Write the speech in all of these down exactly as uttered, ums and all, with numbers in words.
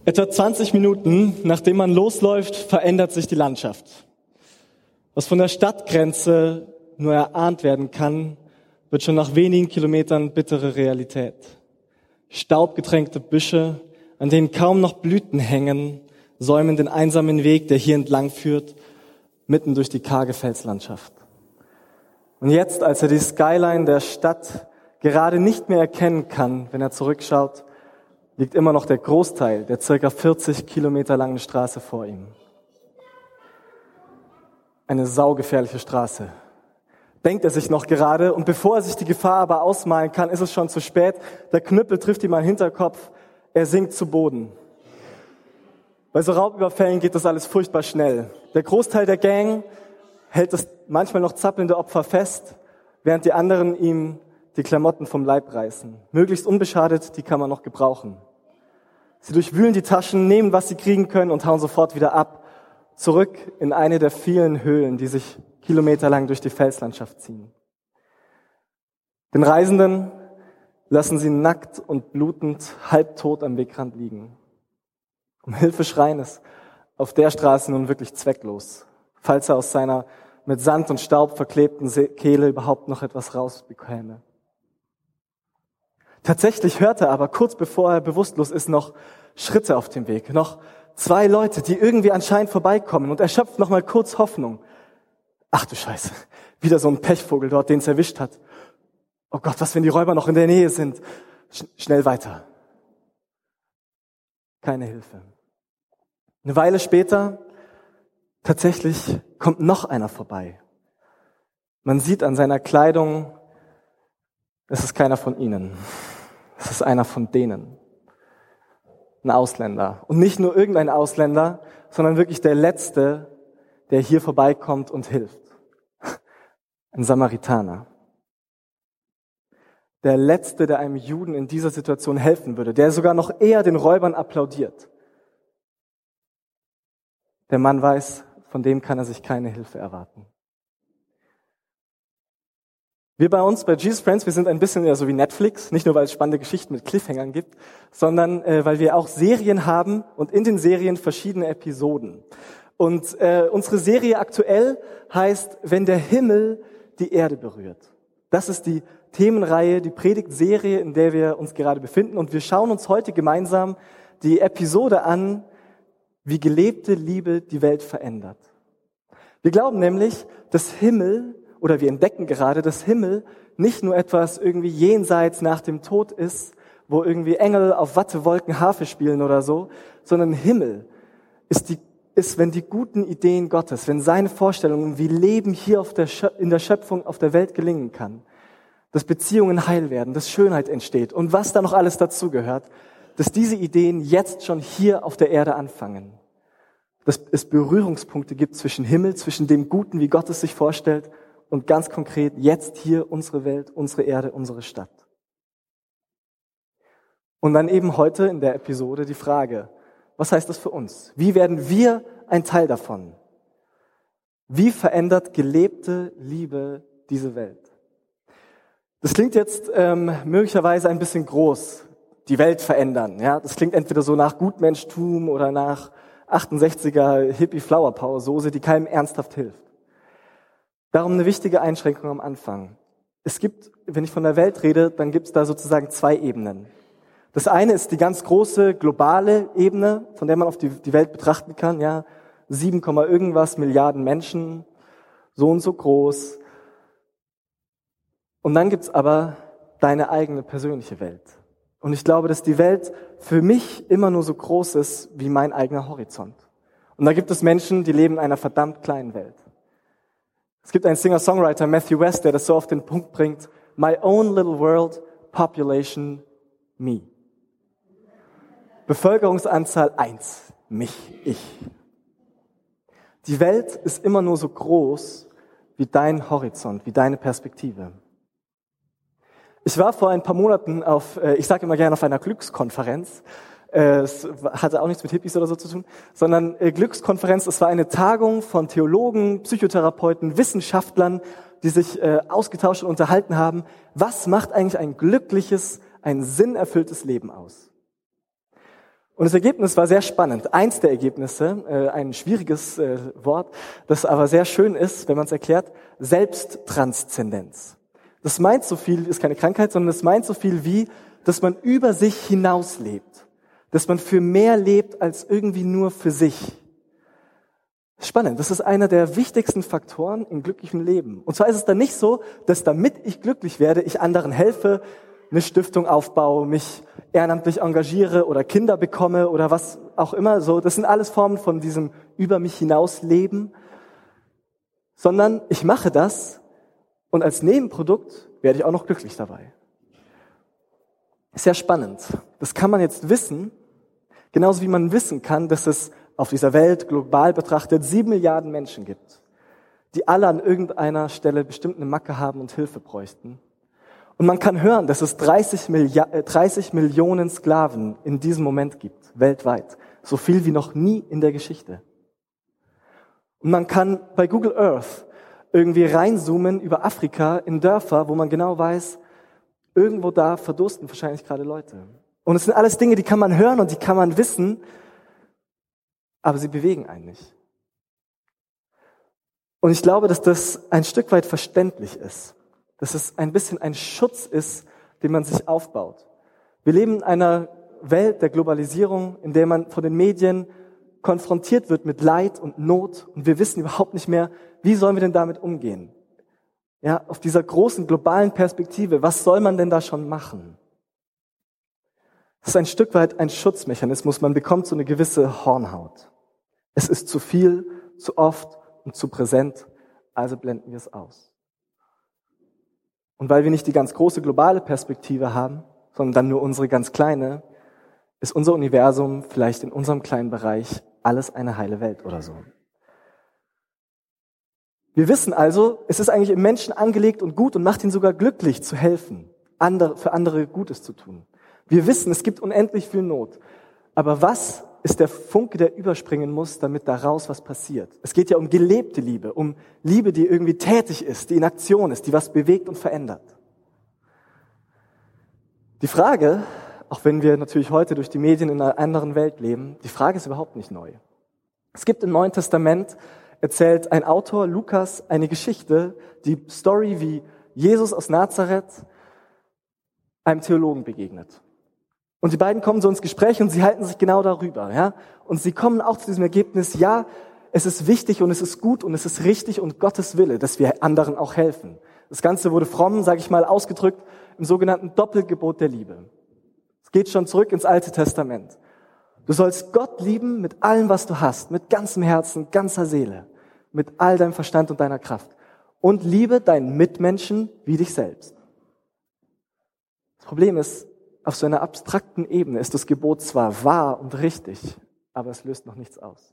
Etwa zwanzig Minuten, nachdem man losläuft, verändert sich die Landschaft. Was von der Stadtgrenze nur erahnt werden kann, wird schon nach wenigen Kilometern bittere Realität. Staubgetränkte Büsche, an denen kaum noch Blüten hängen, säumen den einsamen Weg, der hier entlang führt, mitten durch die karge Felslandschaft. Und jetzt, als er die Skyline der Stadt gerade nicht mehr erkennen kann, wenn er zurückschaut, liegt immer noch der Großteil der circa vierzig Kilometer langen Straße vor ihm. Eine saugefährliche Straße, denkt er sich noch gerade, und bevor er sich die Gefahr aber ausmalen kann, ist es schon zu spät. Der Knüppel trifft ihm am Hinterkopf, er sinkt zu Boden. Bei so Raubüberfällen geht das alles furchtbar schnell. Der Großteil der Gang hält das manchmal noch zappelnde Opfer fest, während die anderen ihm die Klamotten vom Leib reißen. Möglichst unbeschadet, die kann man noch gebrauchen. Sie durchwühlen die Taschen, nehmen, was sie kriegen können und hauen sofort wieder ab, zurück in eine der vielen Höhlen, die sich kilometerlang durch die Felslandschaft ziehen. Den Reisenden lassen sie nackt und blutend, halbtot am Wegrand liegen. Um Hilfe schreien ist auf der Straße nun wirklich zwecklos, falls er aus seiner mit Sand und Staub verklebten Kehle überhaupt noch etwas rausbekäme. Tatsächlich hört er aber kurz bevor er bewusstlos ist noch Schritte auf dem Weg, noch zwei Leute, die irgendwie anscheinend vorbeikommen, und er schöpft noch mal kurz Hoffnung. Ach du Scheiße, wieder so ein Pechvogel dort, den es erwischt hat. Oh Gott, was, wenn die Räuber noch in der Nähe sind? Sch- schnell weiter. Keine Hilfe. Eine Weile später, tatsächlich kommt noch einer vorbei. Man sieht an seiner Kleidung, es ist keiner von ihnen. Es ist einer von denen. Ein Ausländer. Und nicht nur irgendein Ausländer, sondern wirklich der Letzte, der hier vorbeikommt und hilft. Ein Samaritaner. Der Letzte, der einem Juden in dieser Situation helfen würde, der sogar noch eher den Räubern applaudiert. Der Mann weiß, von dem kann er sich keine Hilfe erwarten. Wir bei uns, bei Jesus Friends, wir sind ein bisschen ja so wie Netflix, nicht nur weil es spannende Geschichten mit Cliffhangern gibt, sondern äh, weil wir auch Serien haben und in den Serien verschiedene Episoden. Und äh, unsere Serie aktuell heißt, wenn der Himmel die Erde berührt. Das ist die Themenreihe, die Predigtserie, in der wir uns gerade befinden. Und wir schauen uns heute gemeinsam die Episode an, wie gelebte Liebe die Welt verändert. Wir glauben nämlich, dass Himmel, oder wir entdecken gerade, dass Himmel nicht nur etwas irgendwie jenseits nach dem Tod ist, wo irgendwie Engel auf Wattewolken Harfe spielen oder so, sondern Himmel ist die ist, wenn die guten Ideen Gottes, wenn seine Vorstellungen, wie Leben hier auf der Schö- in der Schöpfung, auf der Welt gelingen kann, dass Beziehungen heil werden, dass Schönheit entsteht und was da noch alles dazugehört, dass diese Ideen jetzt schon hier auf der Erde anfangen. Dass es Berührungspunkte gibt zwischen Himmel, zwischen dem Guten, wie Gott es sich vorstellt, und ganz konkret jetzt hier unsere Welt, unsere Erde, unsere Stadt. Und dann eben heute in der Episode die Frage, was heißt das für uns? Wie werden wir ein Teil davon? Wie verändert gelebte Liebe diese Welt? Das klingt jetzt ähm, möglicherweise ein bisschen groß, die Welt verändern. Ja, das klingt entweder so nach Gutmenschtum oder nach achtundsechziger Hippie-Flower-Power-Soße, die keinem ernsthaft hilft. Darum eine wichtige Einschränkung am Anfang. Es gibt, wenn ich von der Welt rede, dann gibt es da sozusagen zwei Ebenen. Das eine ist die ganz große globale Ebene, von der man auf die, die Welt betrachten kann. Ja, sieben, irgendwas Milliarden Menschen, so und so groß. Und dann gibt's aber deine eigene persönliche Welt. Und ich glaube, dass die Welt für mich immer nur so groß ist wie mein eigener Horizont. Und da gibt es Menschen, die leben in einer verdammt kleinen Welt. Es gibt einen Singer-Songwriter, Matthew West, der das so auf den Punkt bringt: My own little world, population, me. Bevölkerungsanzahl eins, mich, ich. Die Welt ist immer nur so groß wie dein Horizont, wie deine Perspektive. Ich war vor ein paar Monaten auf, ich sage immer gerne auf einer Glückskonferenz. Es hatte auch nichts mit Hippies oder so zu tun, sondern Glückskonferenz, es war eine Tagung von Theologen, Psychotherapeuten, Wissenschaftlern, die sich ausgetauscht und unterhalten haben. Was macht eigentlich ein glückliches, ein sinnerfülltes Leben aus? Und das Ergebnis war sehr spannend. Eins der Ergebnisse, äh, ein schwieriges äh, Wort, das aber sehr schön ist, wenn man es erklärt, Selbsttranszendenz. Das meint so viel, ist keine Krankheit, sondern es meint so viel wie, dass man über sich hinaus lebt. Dass man für mehr lebt als irgendwie nur für sich. Spannend, das ist einer der wichtigsten Faktoren im glücklichen Leben. Und zwar ist es dann nicht so, dass damit ich glücklich werde, ich anderen helfe, eine Stiftung aufbaue, mich ehrenamtlich engagiere oder Kinder bekomme oder was auch immer. So, das sind alles Formen von diesem über mich hinaus Leben. Sondern ich mache das und als Nebenprodukt werde ich auch noch glücklich dabei. Sehr spannend. Das kann man jetzt wissen, genauso wie man wissen kann, dass es auf dieser Welt global betrachtet sieben Milliarden Menschen gibt, die alle an irgendeiner Stelle bestimmt eine Macke haben und Hilfe bräuchten. Und man kann hören, dass es dreißig, Milliard, äh, dreißig Millionen Sklaven in diesem Moment gibt, weltweit. So viel wie noch nie in der Geschichte. Und man kann bei Google Earth irgendwie reinzoomen über Afrika in Dörfer, wo man genau weiß, irgendwo da verdursten wahrscheinlich gerade Leute. Und es sind alles Dinge, die kann man hören und die kann man wissen, aber sie bewegen einen nicht. Und ich glaube, dass das ein Stück weit verständlich ist. Dass es ein bisschen ein Schutz ist, den man sich aufbaut. Wir leben in einer Welt der Globalisierung, in der man von den Medien konfrontiert wird mit Leid und Not und wir wissen überhaupt nicht mehr, wie sollen wir denn damit umgehen? Ja, auf dieser großen globalen Perspektive, was soll man denn da schon machen? Das ist ein Stück weit ein Schutzmechanismus, man bekommt so eine gewisse Hornhaut. Es ist zu viel, zu oft und zu präsent, also blenden wir es aus. Und weil wir nicht die ganz große globale Perspektive haben, sondern dann nur unsere ganz kleine, ist unser Universum vielleicht in unserem kleinen Bereich alles eine heile Welt oder so. Wir wissen also, es ist eigentlich im Menschen angelegt und gut und macht ihn sogar glücklich zu helfen, andere, für andere Gutes zu tun. Wir wissen, es gibt unendlich viel Not. Aber was ist der Funke, der überspringen muss, damit daraus was passiert? Es geht ja um gelebte Liebe, um Liebe, die irgendwie tätig ist, die in Aktion ist, die was bewegt und verändert. Die Frage, auch wenn wir natürlich heute durch die Medien in einer anderen Welt leben, die Frage ist überhaupt nicht neu. Es gibt im Neuen Testament, erzählt ein Autor, Lukas, eine Geschichte, die Story, wie Jesus aus Nazareth einem Theologen begegnet. Und die beiden kommen so ins Gespräch und sie halten sich genau darüber, ja. Und sie kommen auch zu diesem Ergebnis, ja, es ist wichtig und es ist gut und es ist richtig und Gottes Wille, dass wir anderen auch helfen. Das Ganze wurde fromm, sage ich mal, ausgedrückt im sogenannten Doppelgebot der Liebe. Es geht schon zurück ins Alte Testament. Du sollst Gott lieben mit allem, was du hast, mit ganzem Herzen, ganzer Seele, mit all deinem Verstand und deiner Kraft. Und liebe deinen Mitmenschen wie dich selbst. Das Problem ist, auf so einer abstrakten Ebene ist das Gebot zwar wahr und richtig, aber es löst noch nichts aus.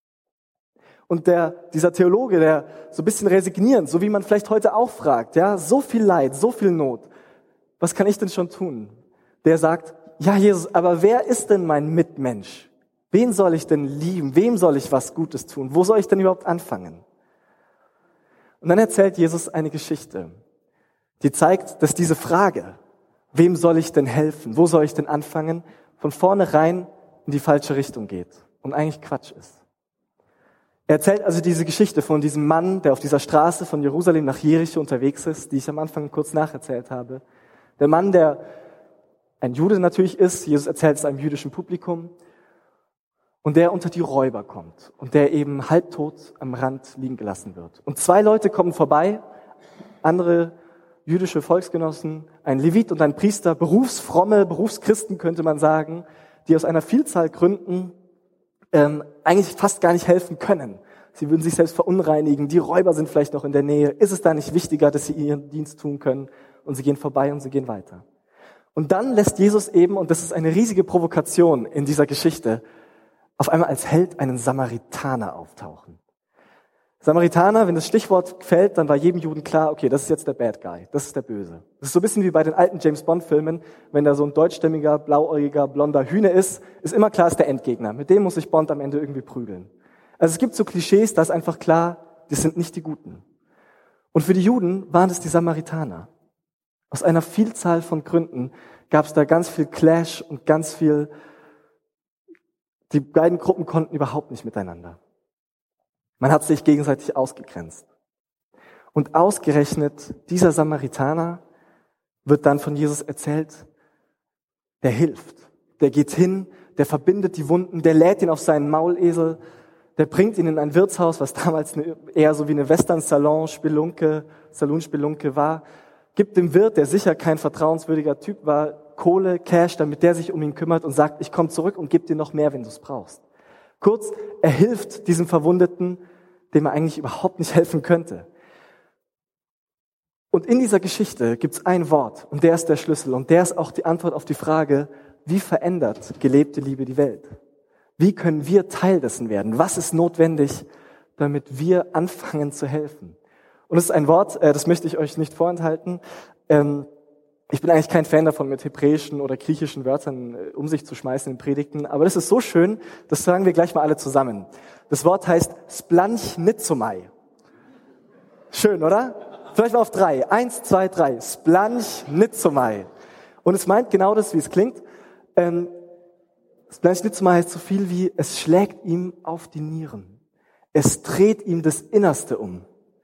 Und der, dieser Theologe, der so ein bisschen resignierend, so wie man vielleicht heute auch fragt, ja, so viel Leid, so viel Not, was kann ich denn schon tun? Der sagt, ja Jesus, aber wer ist denn mein Mitmensch? Wen soll ich denn lieben? Wem soll ich was Gutes tun? Wo soll ich denn überhaupt anfangen? Und dann erzählt Jesus eine Geschichte, die zeigt, dass diese Frage, wem soll ich denn helfen? Wo soll ich denn anfangen? Von vornherein in die falsche Richtung geht und eigentlich Quatsch ist. Er erzählt also diese Geschichte von diesem Mann, der auf dieser Straße von Jerusalem nach Jericho unterwegs ist, die ich am Anfang kurz nacherzählt habe. Der Mann, der ein Jude natürlich ist, Jesus erzählt es einem jüdischen Publikum, und der unter die Räuber kommt und der eben halbtot am Rand liegen gelassen wird. Und zwei Leute kommen vorbei, andere jüdische Volksgenossen, ein Levit und ein Priester, berufsfromme, Berufschristen könnte man sagen, die aus einer Vielzahl Gründen ähm, eigentlich fast gar nicht helfen können. Sie würden sich selbst verunreinigen, die Räuber sind vielleicht noch in der Nähe. Ist es da nicht wichtiger, dass sie ihren Dienst tun können? Und sie gehen vorbei und sie gehen weiter. Und dann lässt Jesus eben, und das ist eine riesige Provokation in dieser Geschichte, auf einmal als Held einen Samaritaner auftauchen. Samaritaner, wenn das Stichwort fällt, dann war jedem Juden klar, okay, das ist jetzt der Bad Guy, das ist der Böse. Das ist so ein bisschen wie bei den alten James-Bond-Filmen, wenn da so ein deutschstämmiger, blauäugiger, blonder Hühne ist, ist immer klar, ist der Endgegner. Mit dem muss sich Bond am Ende irgendwie prügeln. Also es gibt so Klischees, da ist einfach klar, das sind nicht die Guten. Und für die Juden waren es die Samaritaner. Aus einer Vielzahl von Gründen gab es da ganz viel Clash und ganz viel Die beiden Gruppen konnten überhaupt nicht miteinander. Man hat sich gegenseitig ausgegrenzt. Und ausgerechnet dieser Samaritaner wird dann von Jesus erzählt, der hilft, der geht hin, der verbindet die Wunden, der lädt ihn auf seinen Maulesel, der bringt ihn in ein Wirtshaus, was damals eine, eher so wie eine Western-Salon-Spelunke, Saloon-Spelunke war, gibt dem Wirt, der sicher kein vertrauenswürdiger Typ war, Kohle, Cash, damit der sich um ihn kümmert und sagt, ich komme zurück und gebe dir noch mehr, wenn du es brauchst. Kurz, er hilft diesem Verwundeten, dem er eigentlich überhaupt nicht helfen könnte. Und in dieser Geschichte gibt es ein Wort und der ist der Schlüssel und der ist auch die Antwort auf die Frage, wie verändert gelebte Liebe die Welt? Wie können wir Teil dessen werden? Was ist notwendig, damit wir anfangen zu helfen? Und es ist ein Wort, das möchte ich euch nicht vorenthalten. Ich bin eigentlich kein Fan davon, mit hebräischen oder griechischen Wörtern um sich zu schmeißen in Predigten, aber das ist so schön, das sagen wir gleich mal alle zusammen. Das Wort heißt Splanchnitzomai. Schön, oder? Vielleicht mal auf drei. Eins, zwei, drei. Splanchnitzomai. Und es meint genau das, wie es klingt. Ähm, Splanchnitzomai heißt so viel wie, es schlägt ihm auf die Nieren. Es dreht ihm das Innerste um.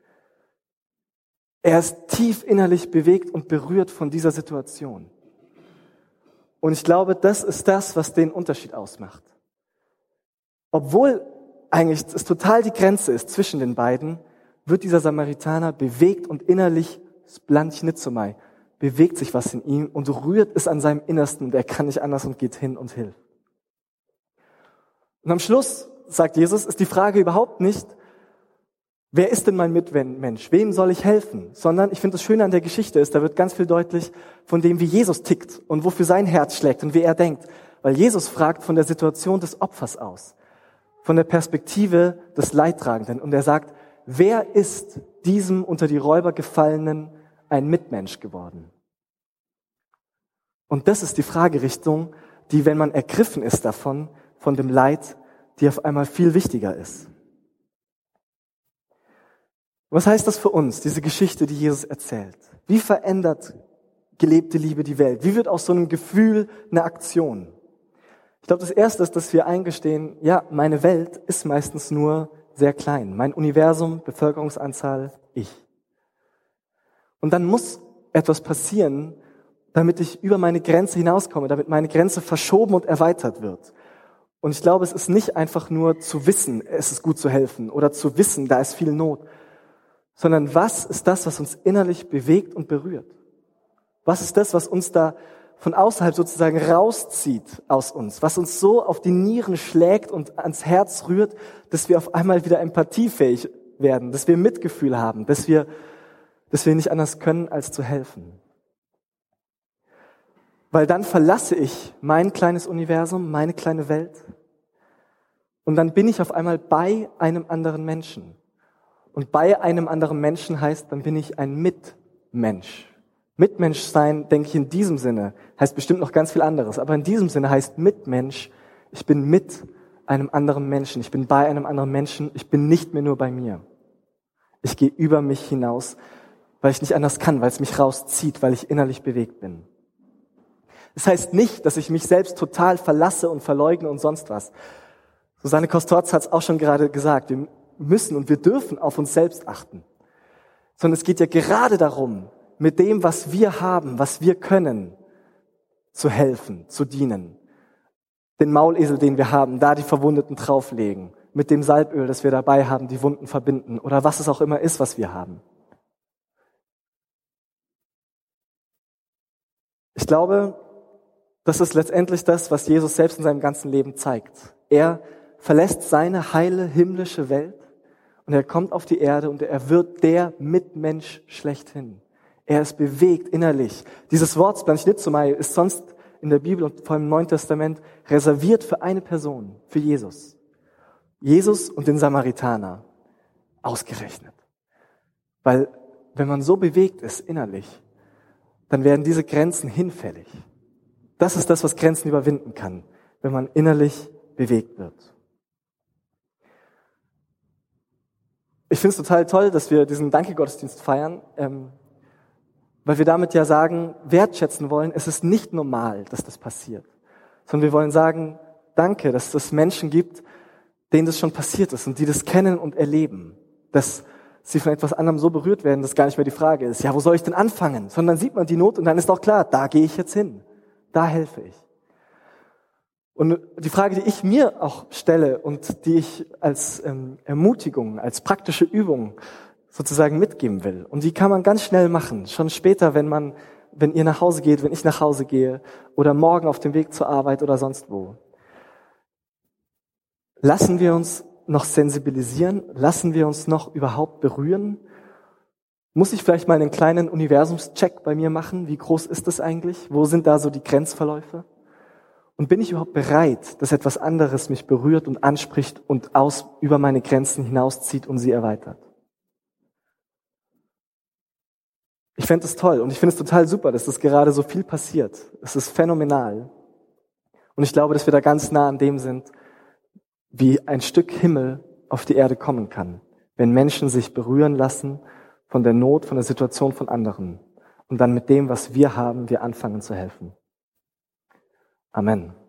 Er ist tief innerlich bewegt und berührt von dieser Situation. Und ich glaube, das ist das, was den Unterschied ausmacht. Obwohl eigentlich es total die Grenze ist zwischen den beiden, wird dieser Samaritaner bewegt und innerlich Splanchnitzomai, bewegt sich was in ihm und rührt es an seinem Innersten und er kann nicht anders und geht hin und hilft. Und am Schluss, sagt Jesus, ist die Frage überhaupt nicht, wer ist denn mein Mitmensch? Wem soll ich helfen? Sondern ich finde das Schöne an der Geschichte ist, da wird ganz viel deutlich von dem, wie Jesus tickt und wofür sein Herz schlägt und wie er denkt. Weil Jesus fragt von der Situation des Opfers aus, von der Perspektive des Leidtragenden. Und er sagt, wer ist diesem unter die Räuber gefallenen ein Mitmensch geworden? Und das ist die Fragerichtung, die, wenn man ergriffen ist davon, von dem Leid, die auf einmal viel wichtiger ist. Was heißt das für uns, diese Geschichte, die Jesus erzählt? Wie verändert gelebte Liebe die Welt? Wie wird aus so einem Gefühl eine Aktion? Ich glaube, das Erste ist, dass wir eingestehen, ja, meine Welt ist meistens nur sehr klein. Mein Universum, Bevölkerungsanzahl, ich. Und dann muss etwas passieren, damit ich über meine Grenze hinauskomme, damit meine Grenze verschoben und erweitert wird. Und ich glaube, es ist nicht einfach nur zu wissen, es ist gut zu helfen oder zu wissen, da ist viel Not, sondern was ist das, was uns innerlich bewegt und berührt? Was ist das, was uns da von außerhalb sozusagen rauszieht aus uns, was uns so auf die Nieren schlägt und ans Herz rührt, dass wir auf einmal wieder empathiefähig werden, dass wir Mitgefühl haben, dass wir, dass wir nicht anders können, als zu helfen. Weil dann verlasse ich mein kleines Universum, meine kleine Welt und dann bin ich auf einmal bei einem anderen Menschen. Und bei einem anderen Menschen heißt, dann bin ich ein Mitmensch. Mitmensch sein, denke ich in diesem Sinne, heißt bestimmt noch ganz viel anderes. Aber in diesem Sinne heißt Mitmensch, ich bin mit einem anderen Menschen. Ich bin bei einem anderen Menschen. Ich bin nicht mehr nur bei mir. Ich gehe über mich hinaus, weil ich nicht anders kann, weil es mich rauszieht, weil ich innerlich bewegt bin. Das heißt nicht, dass ich mich selbst total verlasse und verleugne und sonst was. Susanne Kostorz hat es auch schon gerade gesagt. Wir müssen und wir dürfen auf uns selbst achten. Sondern es geht ja gerade darum, mit dem, was wir haben, was wir können, zu helfen, zu dienen. Den Maulesel, den wir haben, da die Verwundeten drauflegen. Mit dem Salböl, das wir dabei haben, die Wunden verbinden. Oder was es auch immer ist, was wir haben. Ich glaube, das ist letztendlich das, was Jesus selbst in seinem ganzen Leben zeigt. Er verlässt seine heile himmlische Welt und er kommt auf die Erde und er wird der Mitmensch schlechthin. Er ist bewegt innerlich. Dieses Wort Splanchnitzomai ist sonst in der Bibel und vor allem im Neuen Testament reserviert für eine Person, für Jesus. Jesus und den Samaritaner. Ausgerechnet. Weil wenn man so bewegt ist innerlich, dann werden diese Grenzen hinfällig. Das ist das, was Grenzen überwinden kann, wenn man innerlich bewegt wird. Ich finde es total toll, dass wir diesen Danke-Gottesdienst feiern, ähm, weil wir damit ja sagen, wertschätzen wollen, es ist nicht normal, dass das passiert. Sondern wir wollen sagen, danke, dass es Menschen gibt, denen das schon passiert ist und die das kennen und erleben. Dass sie von etwas anderem so berührt werden, dass gar nicht mehr die Frage ist, ja, wo soll ich denn anfangen? Sondern sieht man die Not und dann ist doch klar, da gehe ich jetzt hin. Da helfe ich. Und die Frage, die ich mir auch stelle und die ich als ähm, Ermutigung, als praktische Übung sozusagen mitgeben will, und die kann man ganz schnell machen, schon später, wenn man, wenn ihr nach Hause geht, wenn ich nach Hause gehe oder morgen auf dem Weg zur Arbeit oder sonst wo. Lassen wir uns noch sensibilisieren? Lassen wir uns noch überhaupt berühren? Muss ich vielleicht mal einen kleinen Universumscheck bei mir machen? Wie groß ist das eigentlich? Wo sind da so die Grenzverläufe? Und bin ich überhaupt bereit, dass etwas anderes mich berührt und anspricht und aus, über meine Grenzen hinauszieht und sie erweitert? Ich fände es toll und ich finde es total super, dass das gerade so viel passiert. Es ist phänomenal. Und ich glaube, dass wir da ganz nah an dem sind, wie ein Stück Himmel auf die Erde kommen kann, wenn Menschen sich berühren lassen von der Not, von der Situation von anderen und dann mit dem, was wir haben, wir anfangen zu helfen. Amen.